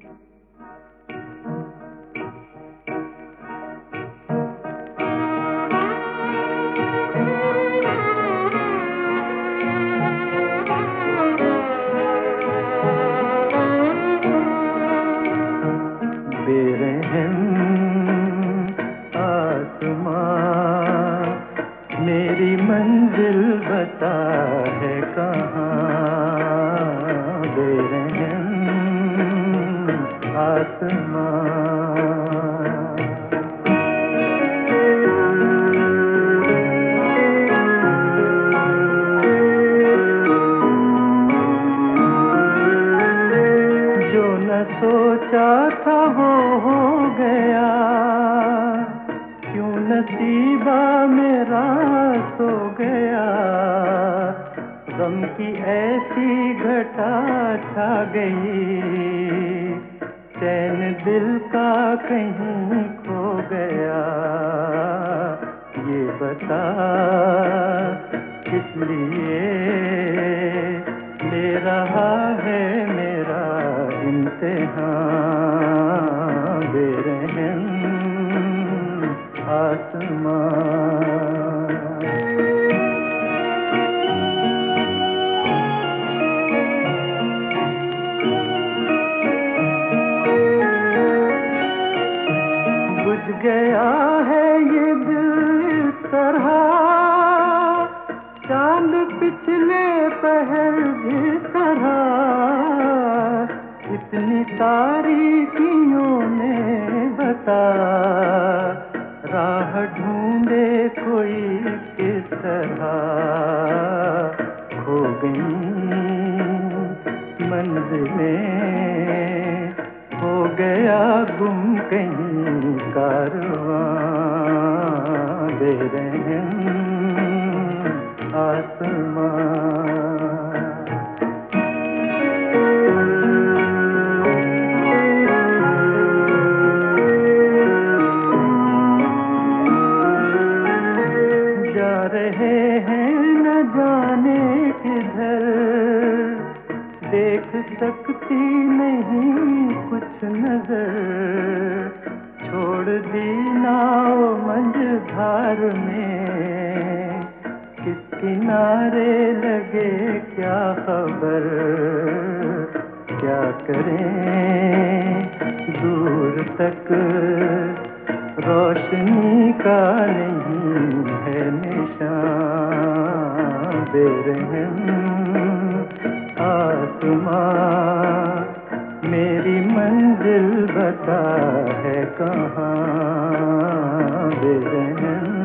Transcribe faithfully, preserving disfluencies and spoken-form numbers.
बेरहम आसमां मेरी मंजिल बता है कहाँ। बेरहम आसमां जो न सोचा था वो हो गया, क्यों नसीबा मेरा सो गया। गम की ऐसी घटा छा गई, चैन दिल का कहीं खो गया। ये बता किस लिए ले रहा है मेरा इम्तिहान। बेरहम आसमां बुझ गया है ये दिल इस तरह, चांद पिछले पहर की तरह। इतनी तारीकियों में बता, राह ढूंढे कोई किस तरह। खो गई मंजिलें, हो गया गुम कहीं कारवां। बेरहम आसमां जा रहे हैं न जाने किधर, देख सकती नहीं कुछ नजर। छोड़ दी नाव मंझधार में, किस किनारे लगे क्या खबर। क्या करें दूर तक रोशनी का नहीं है निशान। बेरहम आसमां मेरी मंजिल बता है कहाँ। बेरहम